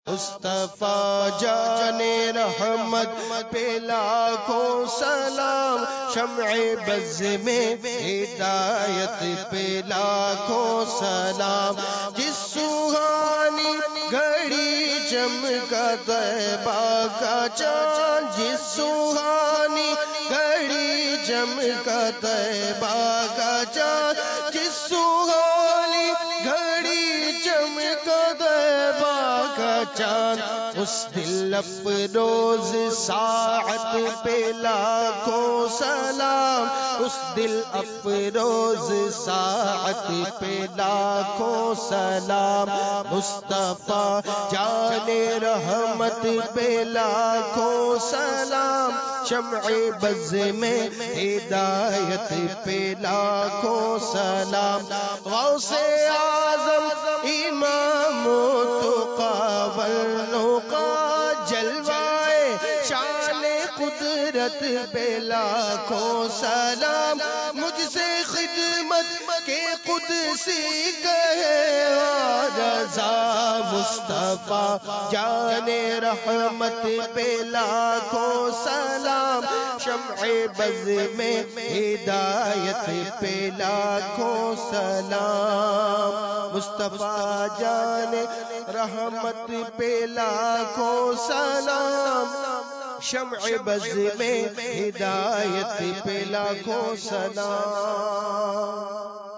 مصطفیٰ جان رحمت پہ لاکھوں سلام، شمع بز میں ہدایت پہ لاکھوں سلام، جس سہانی گھڑی چمکا طیبہ کا چاند، جس سہانی گھڑی چمکا طیبہ کا چاند، جس سہانی گھڑی چمکا طیبہ کا چاند، اس دل افروز ساعت پہ لاکھوں سلام، اس دل افروز ساعت پہ لاکھوں سلام، مصطفیٰ جان رحمت پہ لاکھوں سلام، شمع بز میں ہدایت پہ لاکھوں سلام، غوث اعظم امام تقی والنقی، جلوائے شان قدرت پہ لاکھوں سلام، مجھ سے خدمت کے قدسی کہے رضا، مصطفیٰ جان رحمت پہ لاکھوں سلام، شمع بز میں ہدایت پہ لاکھوں سلام، مصطفیٰ جان رحمت پہ لاکھوں سلام، شمع بز میں ہدایت پہ لاکھوں سلام۔